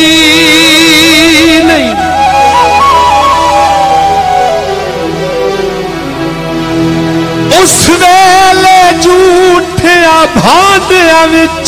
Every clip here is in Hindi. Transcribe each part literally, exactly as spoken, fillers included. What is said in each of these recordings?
नहीं। उस वेले झूठिया भांडिया विच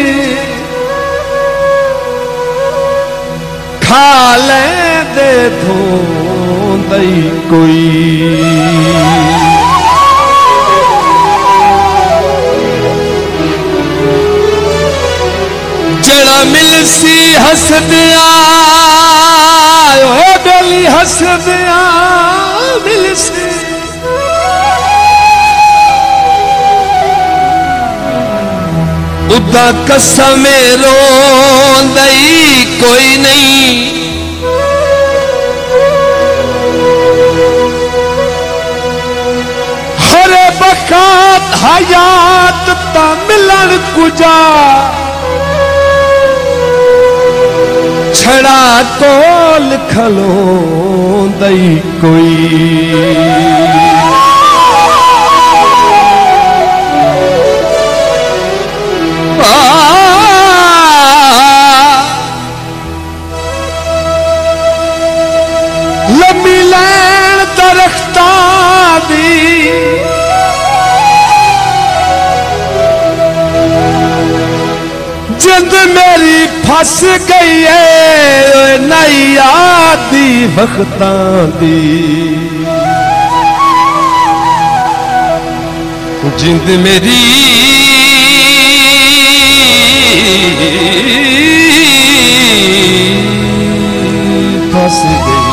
खा लेंदे धोंदई कोई। जड़ा मिलसी हसदिया बेली हसदिया मिलसी। उदा कसम रोंदई कोई नहीं। हरे बखात हयात ता मिलन कुजा छड़ा कोल खलोंदई कोई। लम्मी लैन दरख्ता दी जिंद मेरी फस गई है नैया दी वक्तां दी। जिंद मेरी फस गई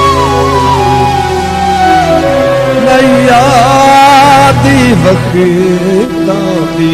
नैया दी वक्तां दी।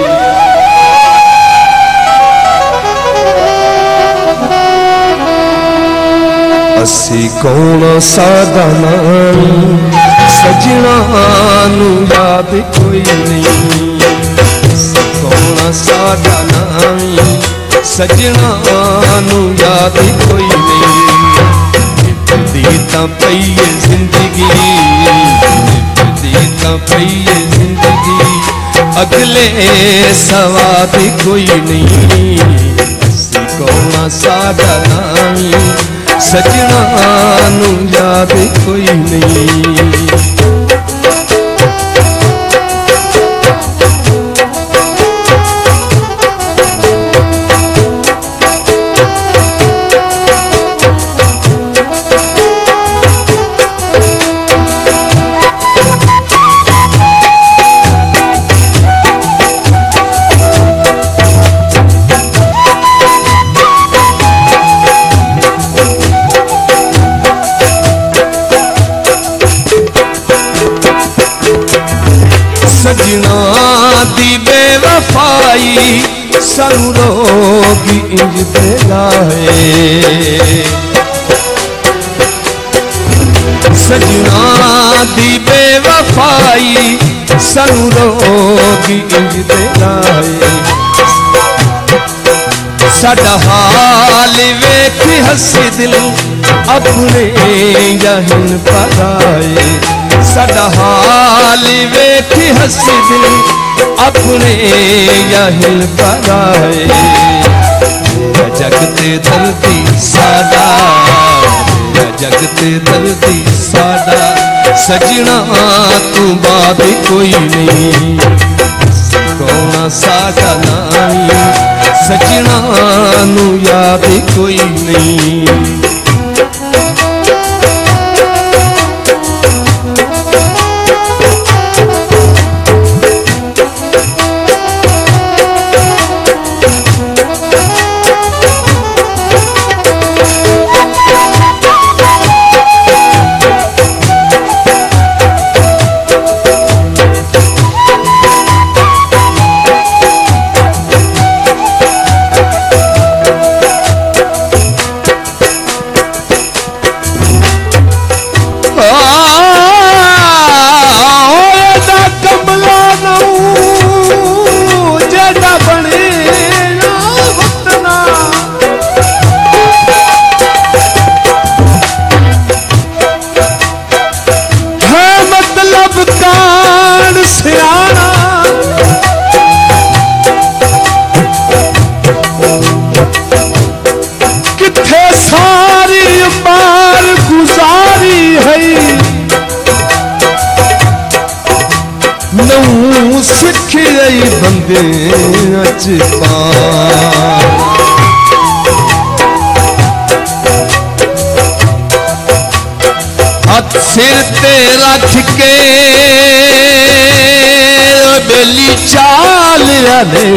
असी कौन सादा नानी सजना नू याद कोई नहीं। असी कौन सादा नानी सजना नू याद कोई नहीं। निभदी तां पई है जिंदगी निभदी तां पई है जिंदगी अगले सवाद कोई नहीं। असी कौन सादा नानी सजना नू याद कोई नहीं। सजना दी बेवफाई सानू रोगी इंज दे लाए। सजना दी बेवफाई सानू रोगी इंज दे लाए। साडा हाल वेख हसी दिल अपने यहिन पराए। साडा हाल वेख हसी दिल अपने यहिन पराए। जगते दर्दी साडा जगते दर्दी साडा सजना तू बाद कोई नहीं। कौन साडा नानी सजना नू याद कोई नहीं। लई बंदे अच पान हथ सिर ते रख के बेली चाल आले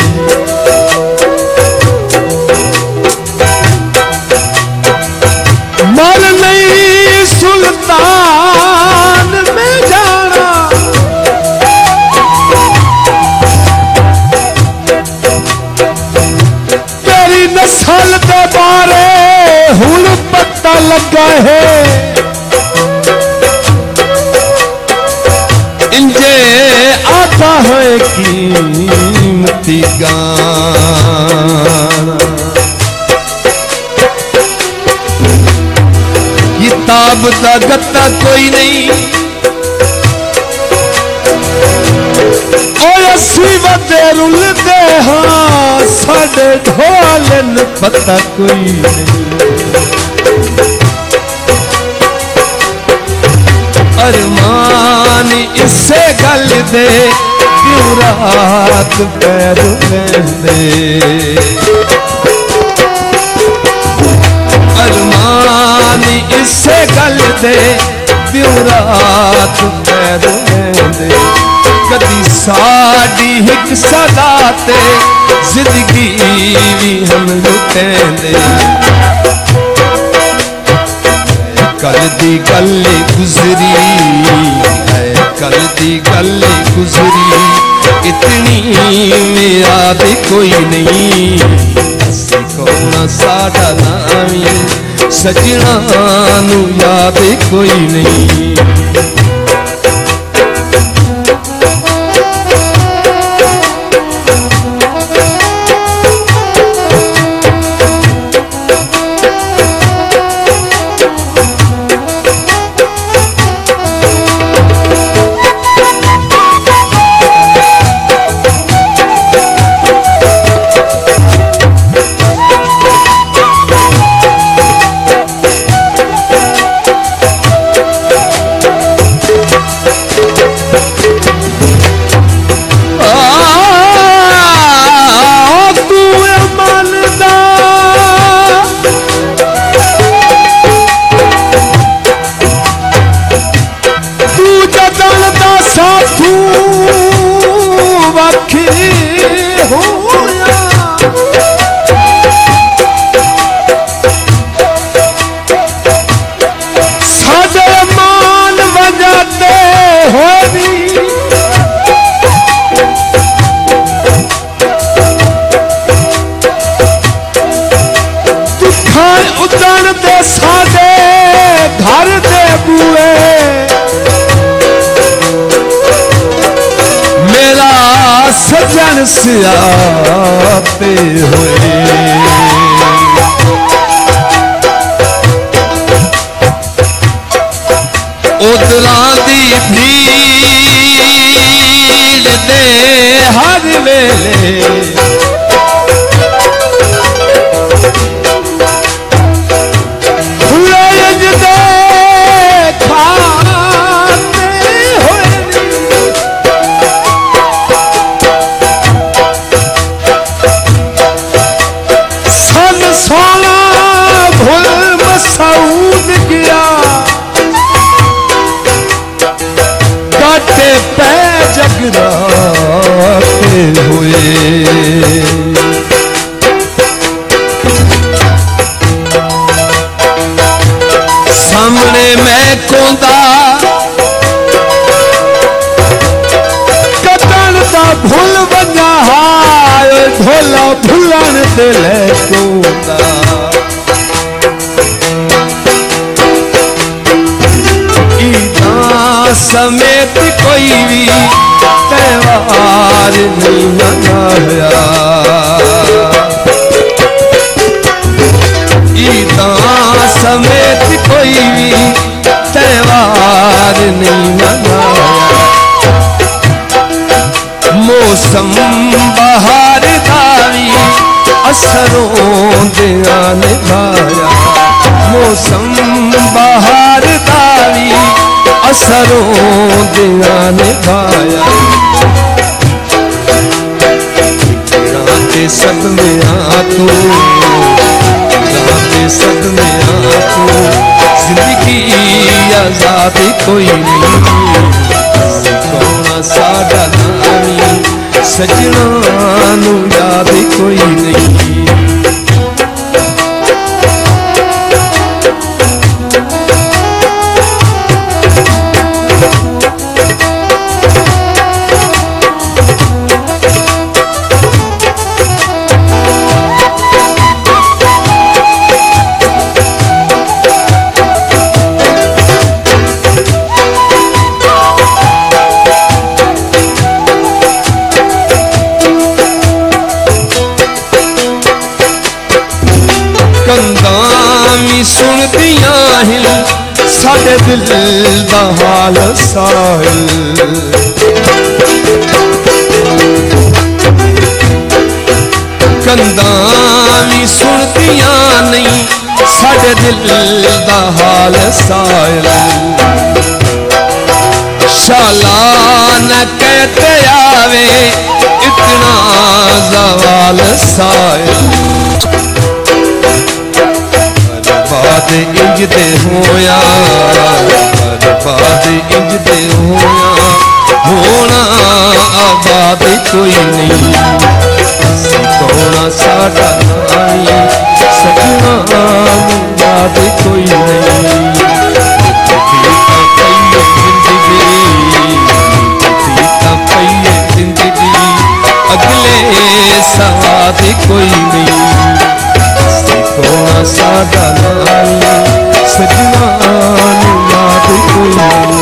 मर नहीं सुल्तान में जाना तेरी नस्ल के बारे हुण पता लगा है इंजे आता है कीमती गाना किताब का गत्ता कोई नहीं और असी वदे रुलते हाँ साढ़े ढोलन पता कोई नहीं अरमान इसे गल दे क्यों रात पैर लेंदे अरमान इसे गल दे क्यों रात पैर लेंदे कदी साड़ी हिक सदा ते जिंदगी भी हम लुटेंदे कल दी गल गुजरी है कल दी गल गुजरी इतनी याद कोई नहीं कौन साडा नामी सजना नू याद कोई नहीं सजन सियाते हुए उदरां दी भीड़ दे हर वेले जगराते हुए सामने मैं कोंदा कतन दा भूल बजा हाय ढोला भुलन दिल कोंदा समेत कोई भी त्योहार नहीं मनाया ईदा समेत कोई भी त्योहार नहीं मनाया मौसम बहार दावी असरों दिया निभाया मौसम बहार दावी असरों दिया निभाया दे सदमियां तू, खुदा दे सदमियां तू। जिंदगी आजाद कोई नहीं, कौन साडा नानी, सजना नू याद कोई नहीं। सुनदियां हिल साडे दिल दा हाल साहिल, कंधां भी सुनदियां नहीं साडे दिल दा हाल साहिल। शाला न कहते आवे इतना जवाल साहिल। बर्बाद इंज दे होया, बर्बाद इंज दे होया, होना आबाद कोई नहीं। कौना साडा नानी, सजना याद कोई नहीं। जिंदगी अगले साथ कोई नहीं। कौन साडा नानी, सजना याद कोई नहीं।